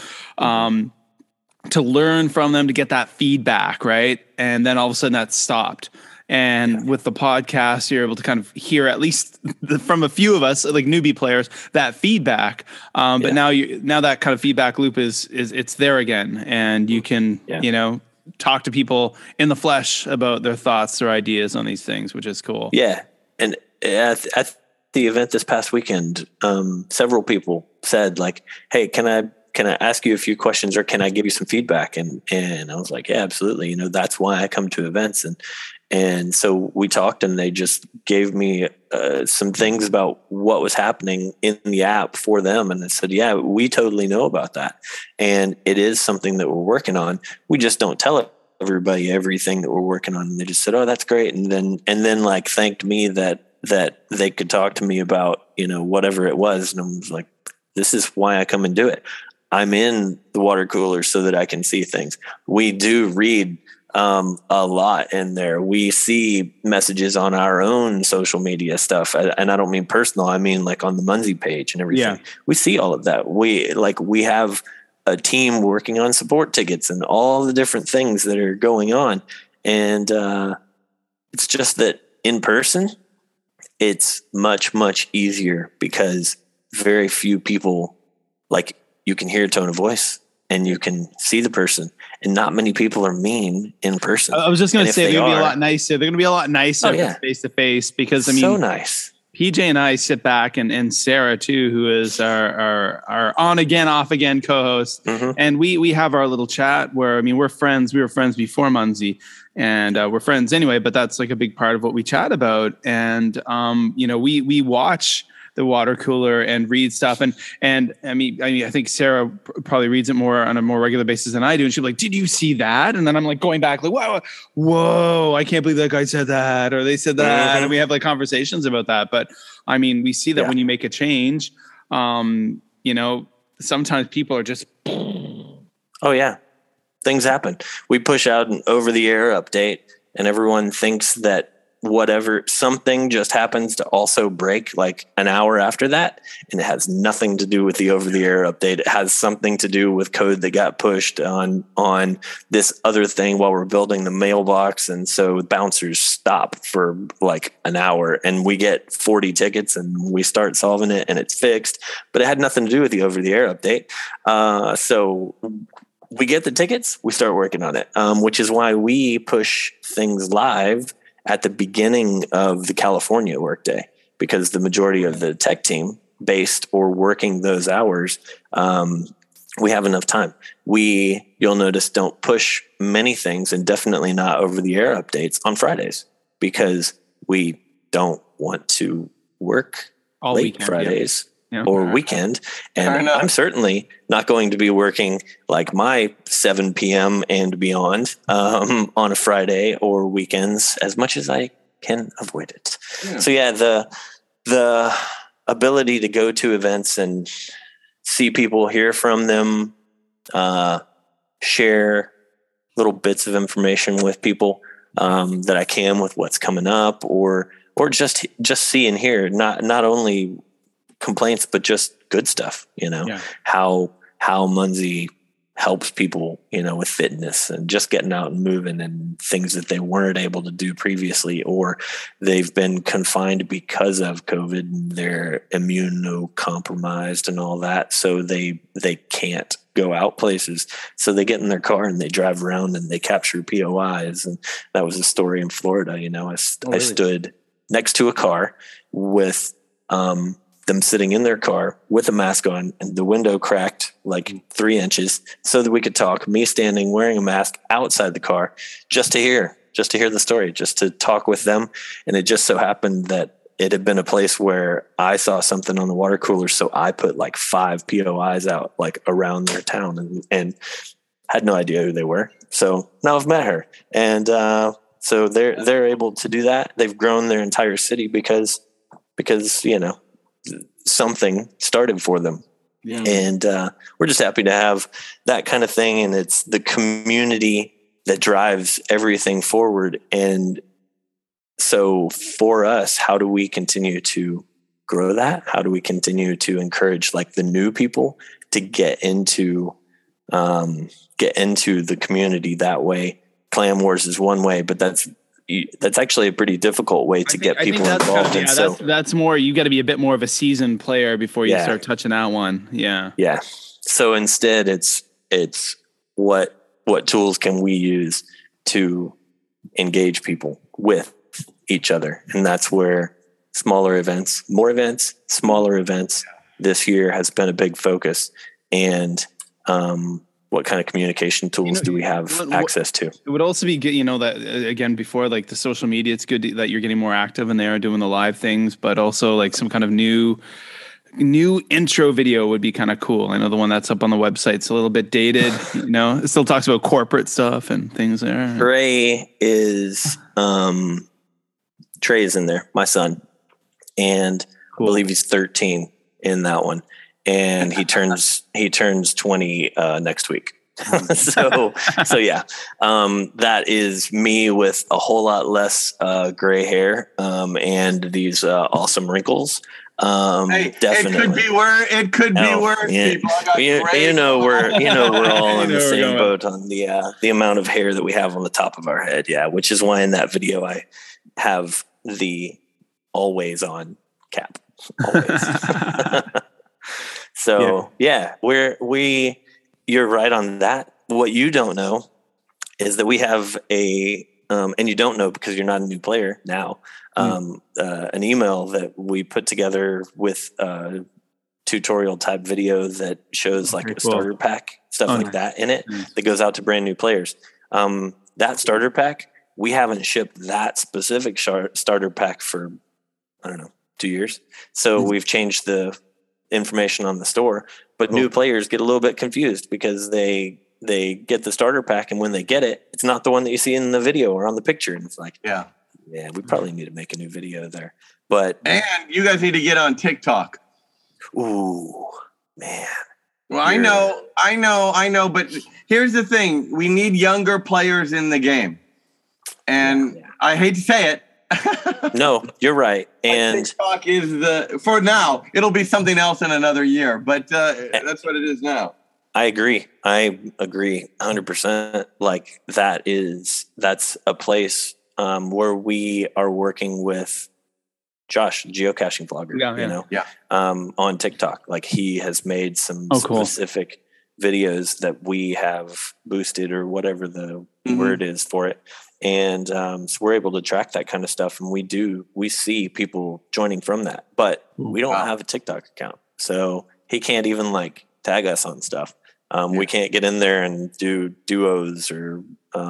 to learn from them, to get that feedback, right? And then all of a sudden that stopped. And with the podcast, you're able to kind of hear, at least from a few of us, like newbie players, that feedback. But now that kind of feedback loop is it's there again, and you can talk to people in the flesh about their thoughts or ideas on these things, which is cool. Yeah, and at the event this past weekend, several people said like, "Hey, can I ask you a few questions, or can I give you some feedback?" And I was like, yeah, absolutely. That's why I come to events. And so we talked, and they just gave me some things about what was happening in the app for them. And they said, yeah, we totally know about that. And it is something that we're working on. We just don't tell everybody everything that we're working on. And they just said, oh, that's great. And then like thanked me that they could talk to me about, whatever it was. And I was like, this is why I come and do it. I'm in the water cooler so that I can see things. We do read a lot in there. We see messages on our own social media stuff. And I don't mean personal. I mean like on the Munsey page and everything. Yeah. We see all of that. We have a team working on support tickets and all the different things that are going on. And it's just that in person, it's much, much easier because very few people, like, you can hear a tone of voice and you can see the person, and not many people are mean in person. I was just going to say, they're going to be a lot nicer. They're going to be a lot nicer face to face, because so nice. PJ and I sit back, and Sarah too, who is our on again, off again co-host. And we have our little chat where, we're friends. We were friends before Munsey, and we're friends anyway, but that's like a big part of what we chat about. And, we watch the water cooler and read stuff. And I think Sarah probably reads it more on a more regular basis than I do. And she's like, did you see that? And then I'm like going back like, whoa, I can't believe that guy said that, or they said that. And we have like conversations about that. But we see that when you make a change, sometimes people are just, oh yeah, things happen. We push out an over the air update, and everyone thinks that something just happens to also break like an hour after that. And it has nothing to do with the over the air update. It has something to do with code that got pushed on this other thing while we're building the mailbox. And so bouncers stop for like an hour, and we get 40 tickets, and we start solving it, and it's fixed, but it had nothing to do with the over the air update. So we get the tickets, we start working on it, which is why we push things live at the beginning of the California workday, because the majority of the tech team based or working those hours, we have enough time. You'll notice, don't push many things, and definitely not over the air updates on Fridays, because we don't want to work all late weekend, Fridays. Or weekend. And I'm certainly not going to be working like my 7 p.m. and beyond on a Friday or weekends, as much as I can avoid it. Yeah. So the ability to go to events and see people, hear from them, share little bits of information with people that I can with what's coming up, or just see and hear, not only complaints, but just good stuff, how Munsey helps people, with fitness and just getting out and moving and things that they weren't able to do previously, or they've been confined because of COVID and they're immunocompromised and all that. So they can't go out places. So they get in their car and they drive around and they capture POIs. And that was a story in Florida. I stood next to a car with, them sitting in their car with a mask on, and the window cracked like 3 inches so that we could talk, me standing wearing a mask outside the car, just to hear the story, just to talk with them. And it just so happened that it had been a place where I saw something on the water cooler. So I put like 5 POIs out like around their town. And had no idea who they were. So now I've met her, and so they're able to do that. They've grown their entire city because something started for them. Yeah. And we're just happy to have that kind of thing. And it's the community that drives everything forward. And so for us, how do we continue to grow that? How do we continue to encourage like the new people to get into the community that way? Clan Wars is one way, but that's actually a pretty difficult way to get people involved. That's more, you got to be a bit more of a seasoned player before you start touching that one. Yeah. Yeah. So instead it's what tools can we use to engage people with each other? And that's where smaller events, more events, smaller events this year has been a big focus. And, what kind of communication tools do we have access to? It would also be good, that again, before like the social media, it's good that you're getting more active and they are doing the live things, but also like some kind of new intro video would be kind of cool. I know the one that's up on the website's a little bit dated, it still talks about corporate stuff and things there. Trey is in there, my son. And cool. I believe he's 13 in that one. And he turns 20 next week. so yeah, that is me with a whole lot less gray hair and these awesome wrinkles. Definitely, it could be worse. Yeah. We're all in the same boat on the amount of hair that we have on the top of our head. Yeah, which is why in that video I have the always on cap. Always. So yeah, you're right on that. What you don't know is that we have and you don't know because you're not a new player now, an email that we put together with a tutorial type video that shows like a starter pack, stuff like that in it that goes out to brand new players. That starter pack, we haven't shipped that specific starter pack for, 2 years. So we've changed the information on the store, but new players get a little bit confused because they get the starter pack, and when they get it, it's not the one that you see in the video or on the picture, and it's like we probably need to make a new video there. And you guys need to get on TikTok. Ooh, man. Well, I know, but here's the thing: we need younger players in the game, and I hate to say it. No, you're right. And TikTok is for now. It'll be something else in another year, but that's what it is now. I agree 100%. Like that's a place where we are working with Josh, geocaching vlogger, on TikTok. Like he has made some specific videos that we have boosted or whatever the word is for it. And so we're able to track that kind of stuff. And we see people joining from that, but we don't have a TikTok account. So he can't even like tag us on stuff. We can't get in there and do duos or,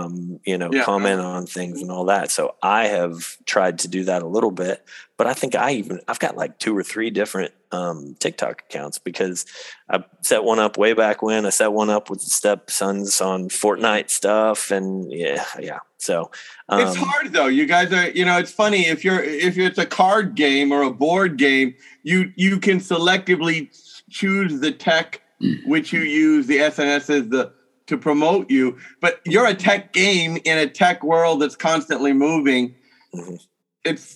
comment on things and all that. So I have tried to do that a little bit, but I think I've got like 2 or 3 different TikTok accounts because I set one up way back when. I set one up with the stepsons on Fortnite stuff, and So it's hard though. You guys are, it's funny if it's a card game or a board game, you can selectively choose the tech which you use, the SNSs to promote you, but you're a tech game in a tech world that's constantly moving. It's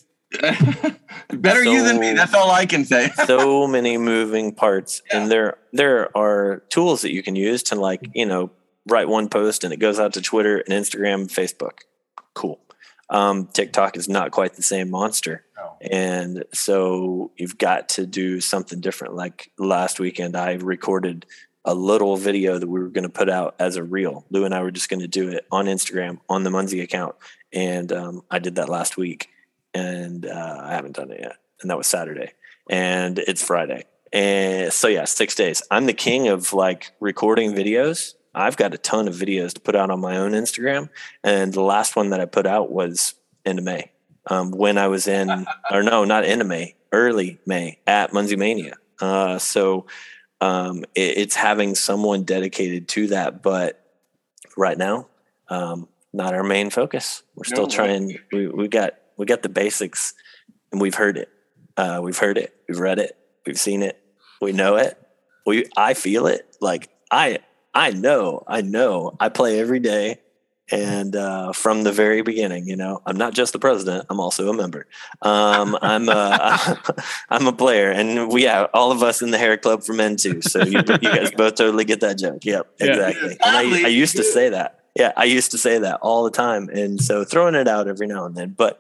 better you than me. That's all I can say. So many moving parts, and there are tools that you can use to write one post and it goes out to Twitter and Instagram and Facebook. Cool. TikTok is not quite the same monster. No. And so you've got to do something different. Like last weekend, I recorded a little video that we were going to put out as a reel. Lou and I were just going to do it on Instagram on the Munzie account. And I did that last week, and I haven't done it yet. And that was Saturday, and it's Friday. And so 6 days. I'm the king of recording videos. I've got a ton of videos to put out on my own Instagram. And the last one that I put out was end of May. When I was not end of May, early May at Munzie Mania. It's having someone dedicated to that. But right now, not our main focus. We're still trying. We got the basics, and we've heard it. We've heard it. We've read it. We've seen it. We know it. I feel it. Like I know. I play every day. And from the very beginning, I'm not just the president. I'm also a member. I'm a player, and all of us in the hair club for men too. So you guys both totally get that joke. Yep, exactly. And I used to say that. Yeah, I used to say that all the time, and so throwing it out every now and then. But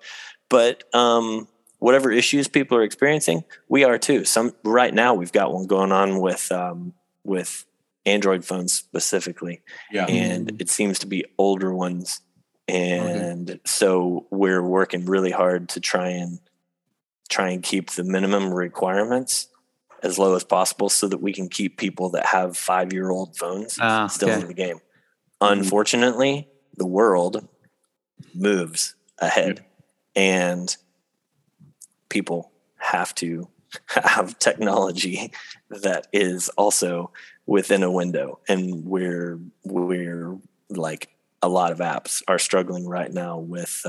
whatever issues people are experiencing, we are too. Right now, we've got one going on with Android phones specifically, and it seems to be older ones, and so we're working really hard to try and keep the minimum requirements as low as possible, so that we can keep people that have 5-year-old phones still in the game. Unfortunately, the world moves ahead, and people have to have technology that is also within a window, and we're like, a lot of apps are struggling right now with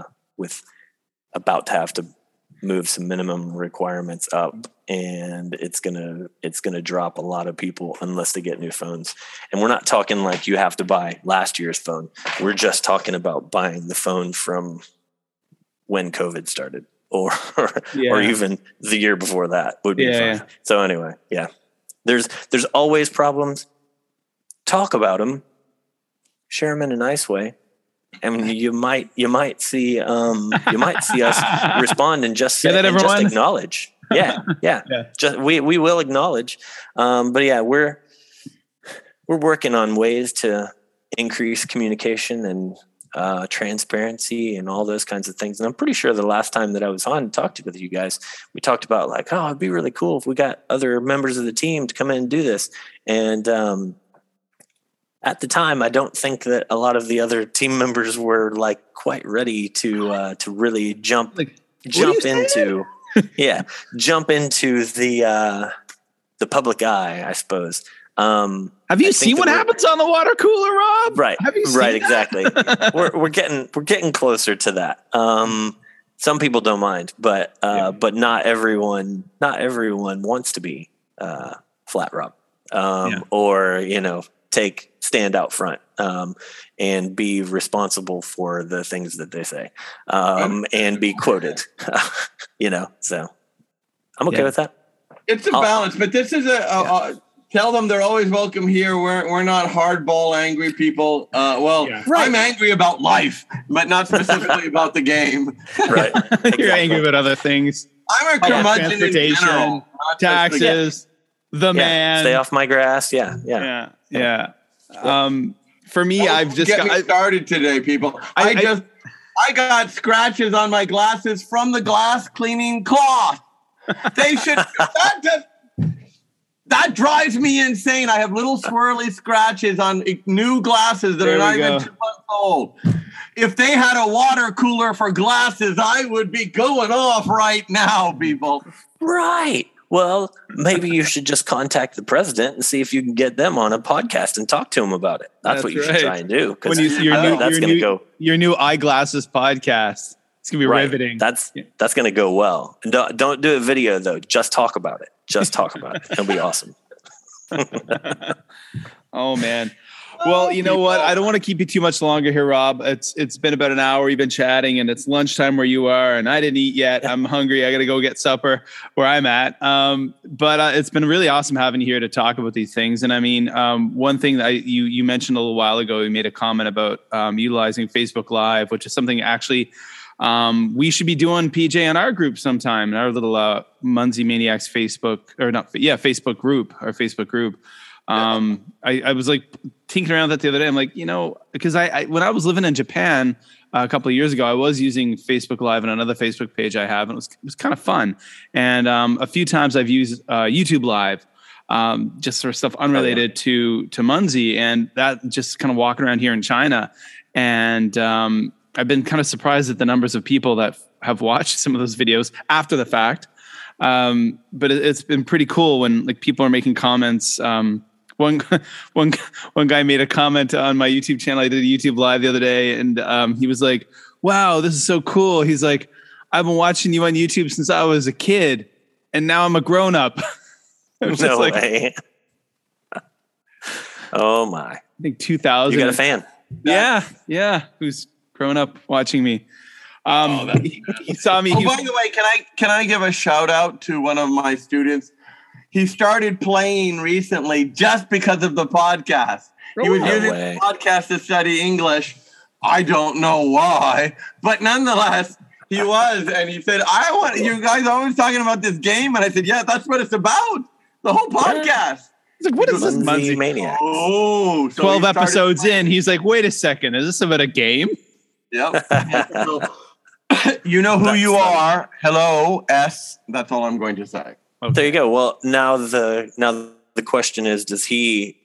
about to have to move some minimum requirements up, and it's gonna drop a lot of people unless they get new phones. And we're not talking like you have to buy last year's phone. We're just talking about buying the phone from when COVID started, or even the year before that would be fine. So anyway, There's always problems. Talk about them. Share them in a nice way. I mean, you might see us respond and just acknowledge. Yeah. Just we will acknowledge. But we're working on ways to increase communication and transparency and all those kinds of things. And I'm pretty sure the last time that I was on and talked with you guys, we talked about like, oh, it'd be really cool if we got other members of the team to come in and do this. And at the time, I don't think that a lot of the other team members were like quite ready to really jump into the public eye, I suppose. Have you seen what happens on the water cooler, Rob? Right. Have you seen that? Exactly. we're getting closer to that. Some people don't mind, but not everyone wants to be flat Rob, or stand out front and be responsible for the things that they say, and be quoted. So I'm okay with that. It's a balance, but this is tell them they're always welcome here. We're not hardball angry people. I'm angry about life, but not specifically about the game. Right. You're angry about other things. I'm a curmudgeon in transportation, general, taxes, the man. Stay off my grass. Yeah. For me, I've just got me started today, people. I got scratches on my glasses from the glass cleaning cloth. They should. That drives me insane. I have little swirly scratches on new glasses that are not even 2 months old. If they had a water cooler for glasses, I would be going off right now, people. Right. Well, maybe you should just contact the president and see if you can get them on a podcast and talk to them about it. That's what you should try and do. When your new eyeglasses podcast. It's gonna be riveting. That's gonna go well. And don't do a video though. Just talk about it. Just talk about it. It'll be awesome. Oh man. Well, you know what? I don't want to keep you too much longer here, Rob. It's been about an hour. We've been chatting, and it's lunchtime where you are, and I didn't eat yet. I'm hungry. I got to go get supper where I'm at. But it's been really awesome having you here to talk about these things. And I mean, one thing that you mentioned a little while ago, you made a comment about utilizing Facebook Live, which is something actually we should be doing, PJ, in our group sometime, in our little Munsey Maniacs Facebook group. I was like tinkering around that the other day. I'm like, because I when I was living in Japan a couple of years ago, I was using Facebook Live and another Facebook page I have, and it was kind of fun. And a few times I've used YouTube Live, just sort of stuff unrelated to Munsey, and that just kind of walking around here in China. And I've been kind of surprised at the numbers of people that have watched some of those videos after the fact. But it's been pretty cool when like people are making comments One guy made a comment on my YouTube channel. I did a YouTube live the other day, and he was like, "Wow, this is so cool." He's like, "I've been watching you on YouTube since I was a kid, and now I'm a grown up." No way. Oh my! I think 2000. You got a fan? Yeah. Who's grown up watching me? He saw me. Oh, by the way, can I give a shout out to one of my students? He started playing recently just because of the podcast. He was using the podcast to study English. I don't know why, but nonetheless, he was. And he said, you guys are always talking about this game. And I said, yeah, that's what it's about. The whole podcast. He's like, what is this? Munzie Maniacs. Oh, so 12 episodes in. He's like, wait a second. Is this about a game? Yep. You know who you are. Hello, S. That's all I'm going to say. Okay. There you go. Well, now the question is, does he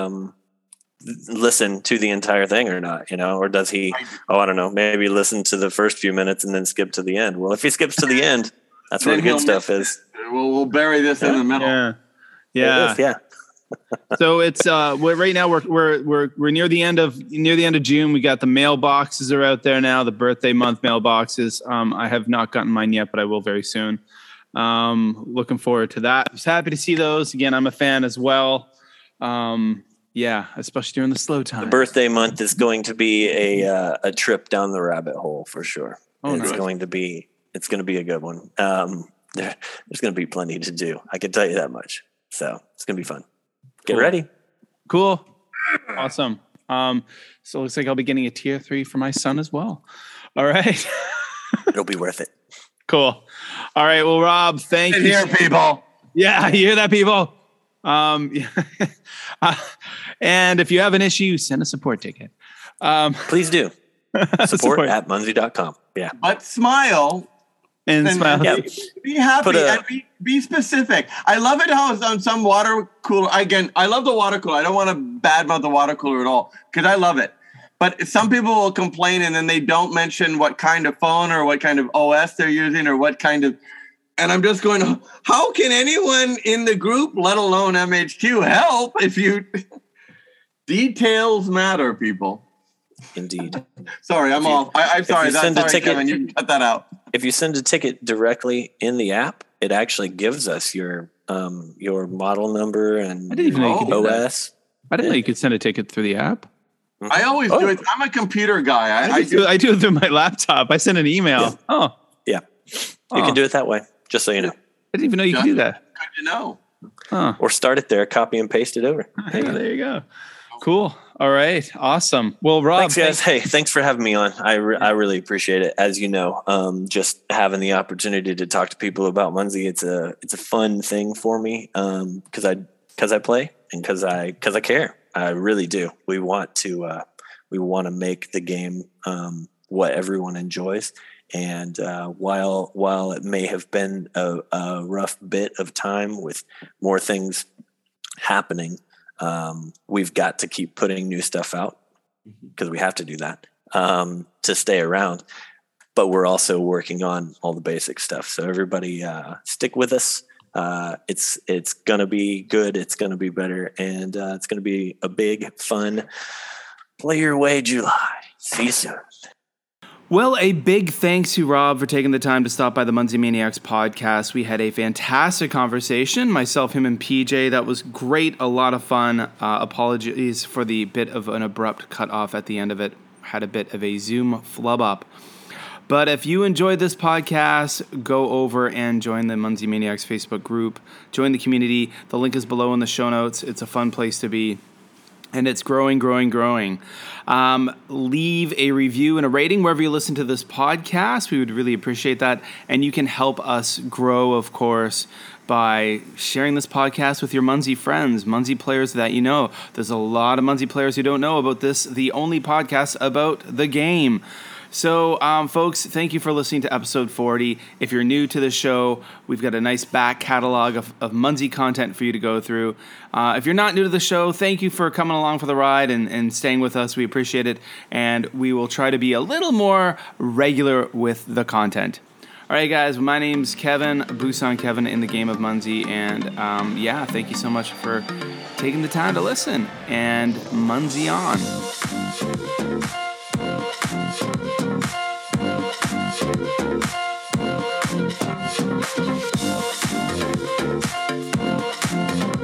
listen to the entire thing or not? Or does he? I don't know. Maybe listen to the first few minutes and then skip to the end. Well, if he skips to the end, that's where the good stuff is. We'll bury this in the middle. Yeah. So it's right now we're near the end of June. We got the mailboxes are out there now. The birthday month mailboxes. I have not gotten mine yet, but I will very soon. Looking forward to that. I was happy to see those again. I'm a fan as well. Especially during the slow time. The birthday month is going to be a trip down the rabbit hole for sure. It's going to be a good one. There's going to be plenty to do. I can tell you that much. So it's going to be fun. Get ready. Cool. Awesome. So it looks like I'll be getting a tier 3 for my son as well. All right. It'll be worth it. Cool. All right. Well, Rob, thank you. Here, people. Yeah, you hear that, people? And if you have an issue, send a support ticket. Please do. Support at Munzie.com. Yeah. But smile. And smile. Yeah. Be happy and be specific. I love it how it's on some water cooler. Again, I love the water cooler. I don't want to badmouth the water cooler at all because I love it. But some people will complain and then they don't mention what kind of phone or what kind of OS they're using or what kind of. And I'm just going, how can anyone in the group, let alone MHQ, help if you. Details matter, people. Indeed. Sorry, I'm off. I'm sorry. Kevin, you can cut that out. If you send a ticket directly in the app, it actually gives us your model number and I didn't even know you could do OS. I didn't know you could send a ticket through the app. I always do it. I'm a computer guy. I do it through my laptop. I send an email. Yeah. You can do it that way, just so you know. I didn't even know you could do that. Good to know. Or start it there, copy and paste it over. There you go. Cool. All right. Awesome. Well, Rob. Thanks, guys. Hey, thanks for having me on. I really appreciate it. As you know, just having the opportunity to talk to people about Munzie, it's a fun thing for me because I play and because I care. I really do. We want to make the game what everyone enjoys. And while it may have been a rough bit of time with more things happening, we've got to keep putting new stuff out because we have to do that to stay around. But we're also working on all the basic stuff. So everybody stick with us. It's going to be good. It's going to be better. And it's going to be a big, fun Play Your Way July. See you soon. Well, a big thanks to Rob for taking the time to stop by the Munzie Maniacs podcast. We had a fantastic conversation, myself, him, and PJ. That was great, a lot of fun. Apologies for the bit of an abrupt cut off at the end of it. Had a bit of a Zoom flub up. But if you enjoyed this podcast, go over and join the Munzie Maniacs Facebook group. Join the community. The link is below in the show notes. It's a fun place to be. And it's growing. Leave a review and a rating wherever you listen to this podcast. We would really appreciate that. And you can help us grow, of course, by sharing this podcast with your Munzie friends, Munzie players that you know. There's a lot of Munzie players who don't know about this, the only podcast about the game. So, folks, thank you for listening to episode 40. If you're new to the show, we've got a nice back catalog of Munzie content for you to go through. If you're not new to the show, thank you for coming along for the ride and staying with us. We appreciate it, and we will try to be a little more regular with the content. All right, guys, my name's Kevin, Busan Kevin in the game of Munzie. And thank you so much for taking the time to listen. And Munzie on.